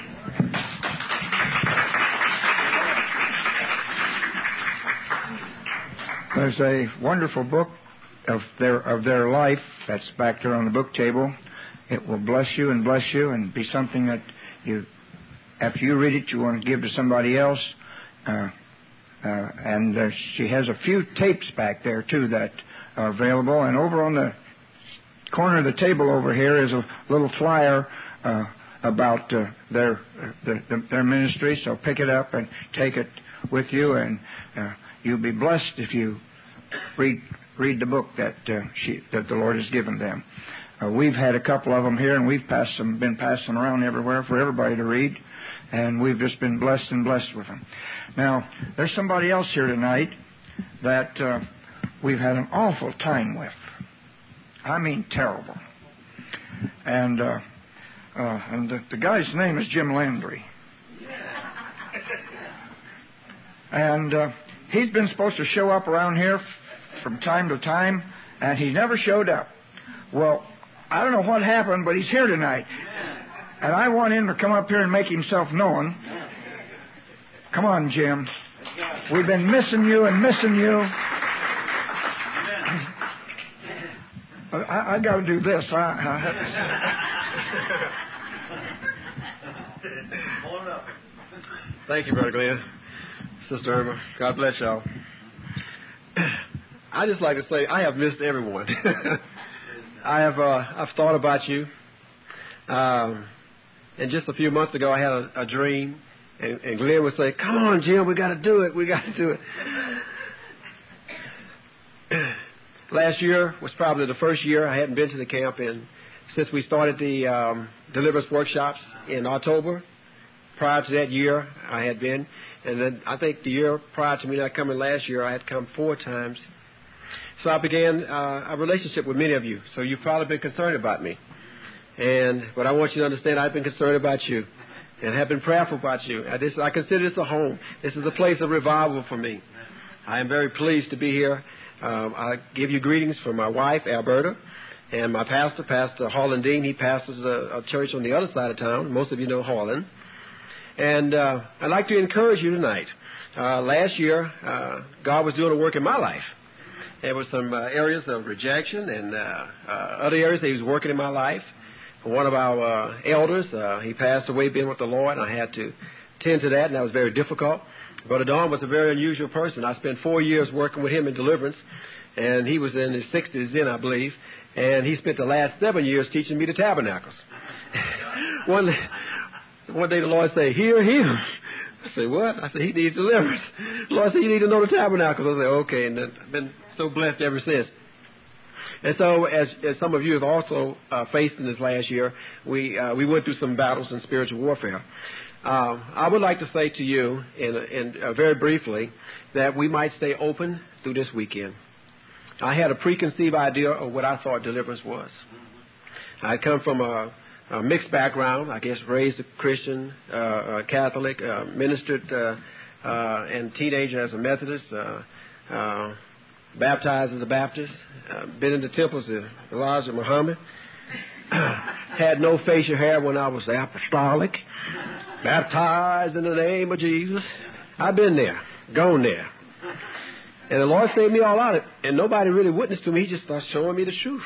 There's a wonderful book of their of their life that's back there on the book table. It will bless you and bless you and be something that you, after you read it, you want to give to somebody else. Uh, uh, and uh, she has a few tapes back there, too, that are available. And over on the corner of the table over here is a little flyer uh, about uh, their, their their ministry. So pick it up and take it with you, and uh, you'll be blessed if you read read the book that uh, she that the Lord has given them. Uh, we've had a couple of them here, and we've passed them, been passing around everywhere for everybody to read, and we've just been blessed and blessed with them. Now, there's somebody else here tonight that uh, we've had an awful time with. I mean, terrible. And uh, uh, and the, the guy's name is Jim Landry. And uh, he's been supposed to show up around here f- from time to time, and he never showed up. Well, I don't know what happened, but he's here tonight. And I want him to come up here and make himself known. Come on, Jim. We've been missing you and missing you. I, I got to do this. I, I... Thank you, Brother Glenn. Sister Irma. God bless y'all. I just like to say I have missed everyone. I have uh, I've thought about you. Um, and just a few months ago, I had a, a dream, and, and Glenn would say, "Come on, Jim, we got to do it. We got to do it." Last year was probably the first year I hadn't been to the camp, and since we started the um, deliverance workshops in October. Prior to that year, I had been, and then I think the year prior to me not coming last year, I had come four times. So I began uh, a relationship with many of you. So you've probably been concerned about me. And but I want you to understand I've been concerned about you and have been prayerful about you. I, this, I consider this a home. This is a place of revival for me. I am very pleased to be here. Um, I give you greetings from my wife, Alberta, and my pastor, Pastor Harlan Dean. He pastors a, a church on the other side of town. Most of you know Harlan. And uh, I'd like to encourage you tonight. Uh, last year, uh, God was doing a work in my life. There were some uh, areas of rejection and uh, uh, other areas that He was working in my life. One of our uh, elders, uh, he passed away being with the Lord, and I had to tend to that, and that was very difficult. Brother Don was a very unusual person. I spent four years working with him in deliverance, and he was in his sixties then, I believe, and he spent the last seven years teaching me the tabernacles. One One day the Lord said, "Hear him." I said, "What?" I said, "He needs deliverance." The Lord said, "You need to know the tabernacles." I said, "Okay," and I've been so blessed ever since. And so, as, as some of you have also uh, faced in this last year, we uh, we went through some battles in spiritual warfare. Um, I would like to say to you, in, in uh, very briefly, that we might stay open through this weekend. I had a preconceived idea of what I thought deliverance was. I come from a A mixed background, I guess, raised a Christian, uh, uh, Catholic, uh, ministered uh, uh, and teenager as a Methodist, uh, uh, baptized as a Baptist, uh, been in the temples of Elijah Muhammad, had no facial hair when I was apostolic, baptized in the name of Jesus. I've been there, gone there. And the Lord saved me all out of it, and nobody really witnessed to me. He just started showing me the truth.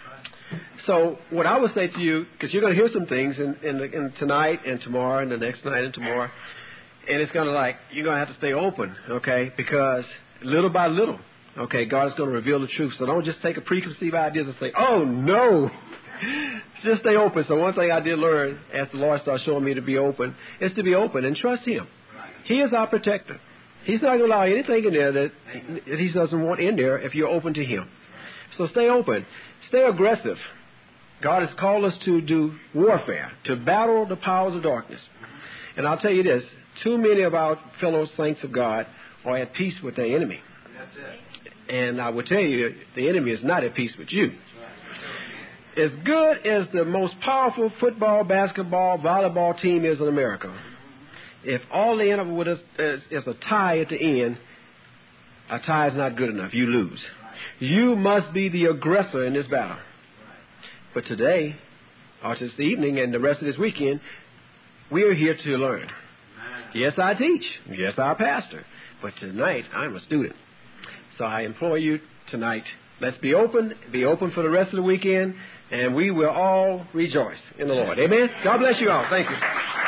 So what I would say to you, because you're going to hear some things in, in, the, in tonight and tomorrow and the next night and tomorrow, And it's going to like, you're going to have to stay open, okay, because little by little, okay, God is going to reveal the truth. So don't just take a preconceived ideas and say, oh, no. Just stay open. So one thing I did learn as the Lord started showing me to be open is to be open and trust Him. He is our protector. He's not going to allow anything in there that, that He doesn't want in there if you're open to Him. So stay open. Stay aggressive. God has called us to do warfare, to battle the powers of darkness. And I'll tell you this, too many of our fellow saints of God are at peace with their enemy. That's it. And I will tell you, the enemy is not at peace with you. As good as the most powerful football, basketball, volleyball team is in America, if all they end up with is, is, is a tie at the end, a tie is not good enough. You lose. You must be the aggressor in this battle. But today, or this evening and the rest of this weekend, we are here to learn. Yes, I teach. Yes, I pastor. But tonight, I'm a student. So I implore you tonight, let's be open, be open for the rest of the weekend, and we will all rejoice in the Lord. Amen? God bless you all. Thank you.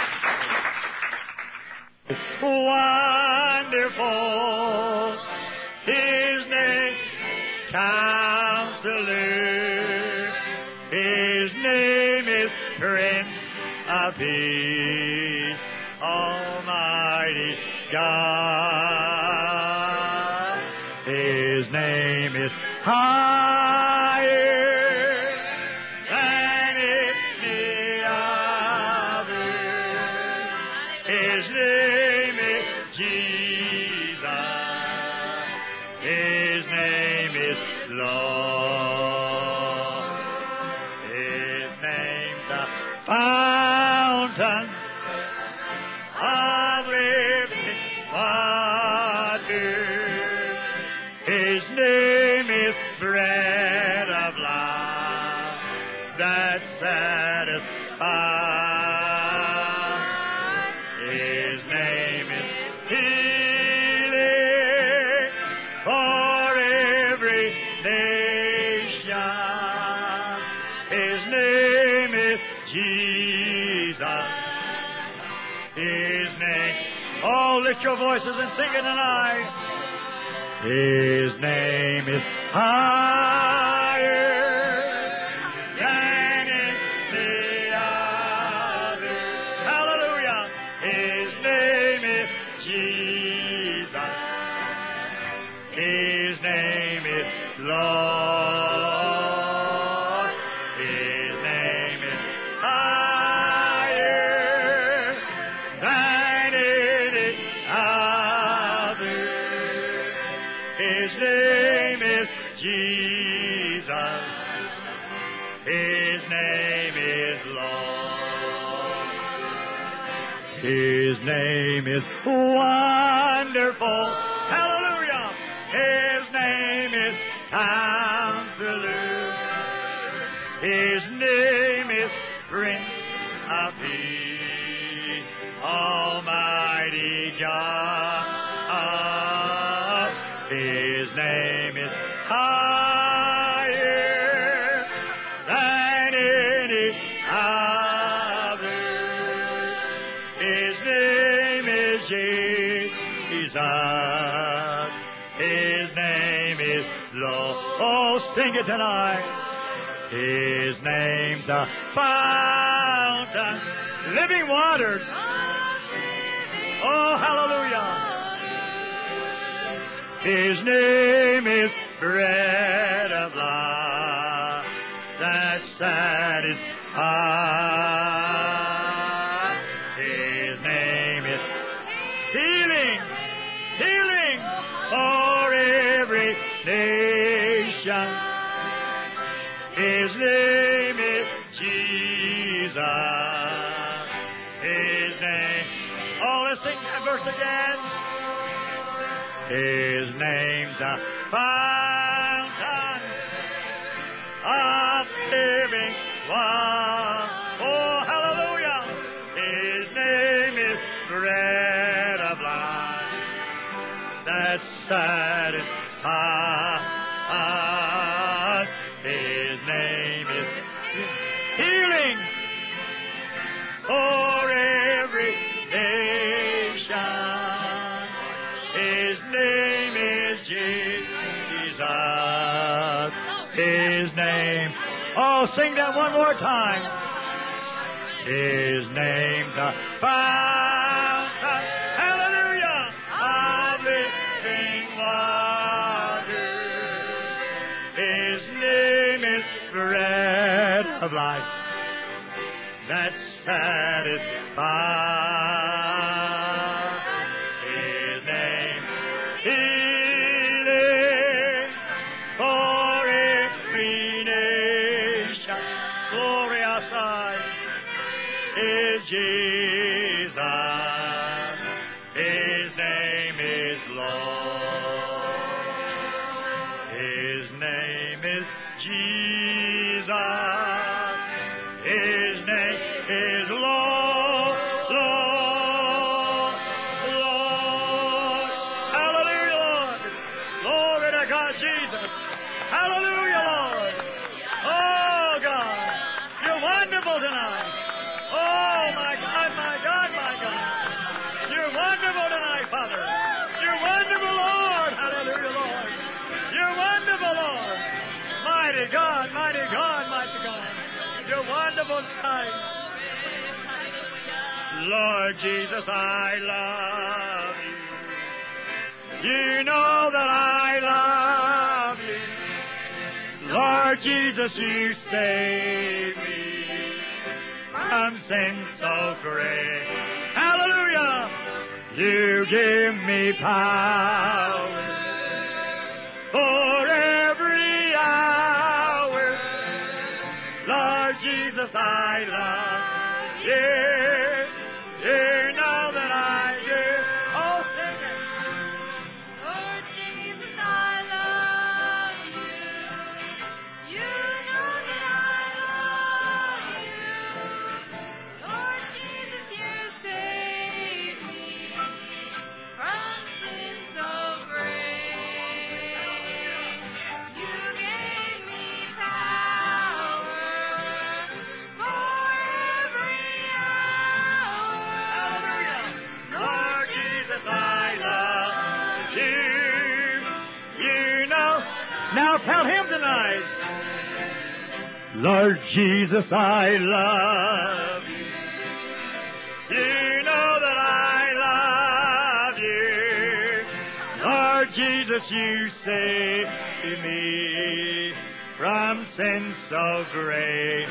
Wonderful, His name, Counselor, His name is Prince of Peace, Almighty God. His name is higher than any other. His name is Jesus. His name is Lord. His name's the fountain of living water. His name is bread of life that satisfies. His name is healing for every nation. His name is Jesus. His name. Oh, lift your voices and sing it tonight. His name is higher than any other. Hallelujah. His name is Jesus. His name is Lord. His name is higher than any other. His name is Jesus. His name is Lord. His name is wonderful. Hallelujah. His name is Counselor. His name is Prince of Peace, Almighty God. His name is higher than any other. His name is Jesus. His name is Lord. Oh, sing it tonight. His name's a fountain, living waters. Oh, hallelujah. His name is bread of life that satisfies. His name is healing, healing for every nation. His name is Jesus. His name. Oh, let's sing that verse again. His name's a fountain of living water. Oh, hallelujah. His name is bread of life that satisfies. His name is healing for every nation. His name. Oh, sing that one more time. His name, the fountain, hallelujah, of living water. His name is bread of life that satisfies. His name, healing for every nation. Glorious eyes is Jesus. His name is Lord. His name is Jesus. His name is Lord, Lord, Lord. Hallelujah, Lord. Glory to God, Jesus. Hallelujah, Lord. Oh, God. You're wonderful tonight. Oh, my God, my God, my God. You're wonderful tonight, Father. You're wonderful, Lord. Hallelujah, Lord. You're wonderful, Lord. Mighty God, mighty God, mighty God. You're wonderful tonight. Lord Jesus, I love you. You know that I love you. Lord Jesus, you save me from sin so great. Hallelujah. You give me power for every hour. Lord Jesus, I love you. You know that I do. Oh, sing it. Lord Jesus, I love you. You know that I love you. Lord Jesus, you save me from sin so great. You gave me power for every hour. Lord Jesus, I love you. You know. Now tell him tonight. Lord Jesus, I love you. You know that I love you. Lord Jesus, you save me from sin so great.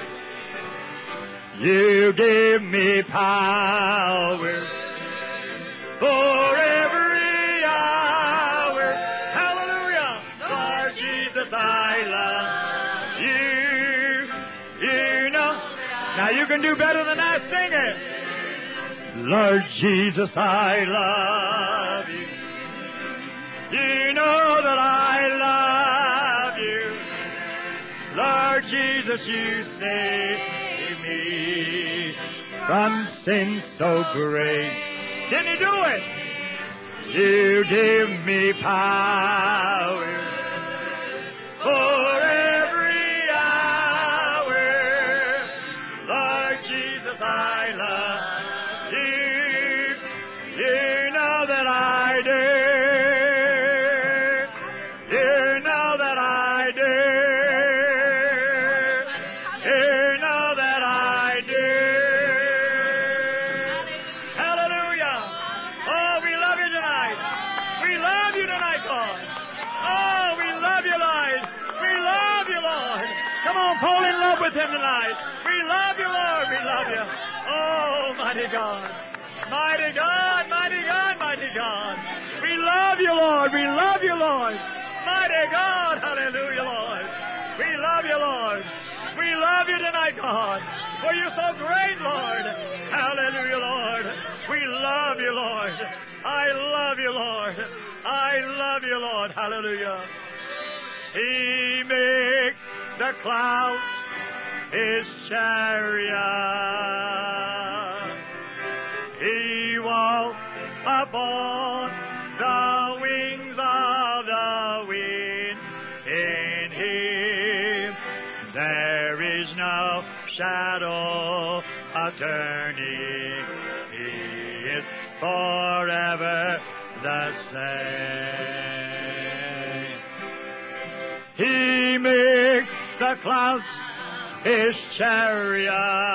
You give me power for every hour. Hallelujah. Lord Jesus, I love you. You know. Now you can do better than that. Sing it. Lord Jesus, I love you. You know that I love you. Lord Jesus, you save me from sin so great. Can you do it? You give me power for every hour. Lord Jesus, I love you. You know that I do. You know that I do. You know that I do. Hallelujah. Oh, we love you tonight. We love you tonight, God. Oh, we love you, Lord. We love you, Lord. Come on, fall in love with him tonight. We love you, Lord. We love you. Oh, mighty God. Mighty God, mighty God, mighty God. We love you, Lord. We love you, Lord. Mighty God. Hallelujah, Lord. We love you, Lord. We love you tonight, God. For you're so great, Lord. Hallelujah, Lord. We love you, Lord. I love you, Lord. I love you, Lord. Hallelujah. He makes the clouds his chariot. He walks upon the wings of the wind. In him there is no shadow of turning. He is forever the same. He makes the clouds his chariot.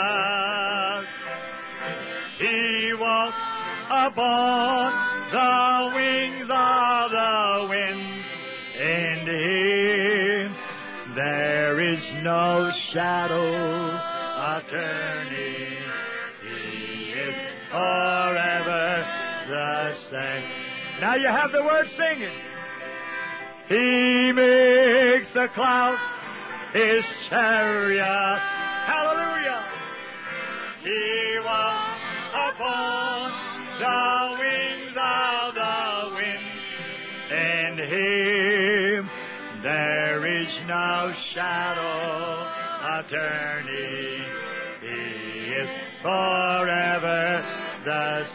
He walks upon the wings of the wind. In him there is no shadow of turning. He is forever the same. Now you have the word singing. He makes the clouds his chariot. Hallelujah. He walks upon the wings of the wind. In him there is no shadow of turning. He is forever the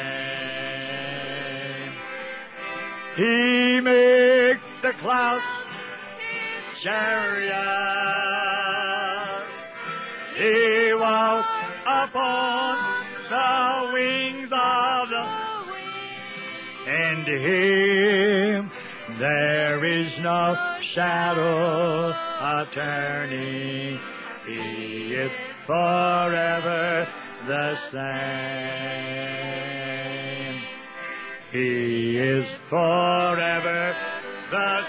same. He makes the clouds his chariot. He walks upon the wings of the and him there is no shadow of turning. He is forever the same. He is forever the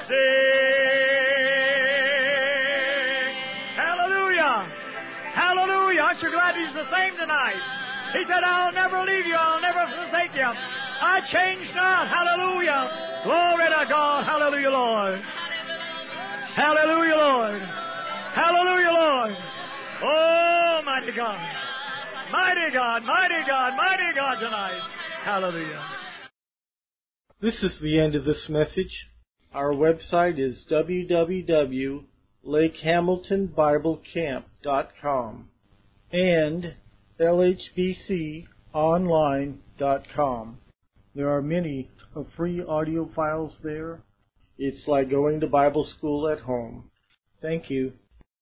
same. Hallelujah. Hallelujah. Aren't you glad he's the same tonight? He said, I'll never leave you. I'll never forsake you. I change not. Hallelujah. Glory to God. Hallelujah, Lord. Hallelujah, Lord. Hallelujah, Lord. Oh, mighty God. Mighty God, mighty God, mighty God tonight. Hallelujah. This is the end of this message. Our website is w w w dot lake hamilton bible camp dot com and l h b c online dot com. There are many free audio files there. It's like going to Bible school at home. Thank you.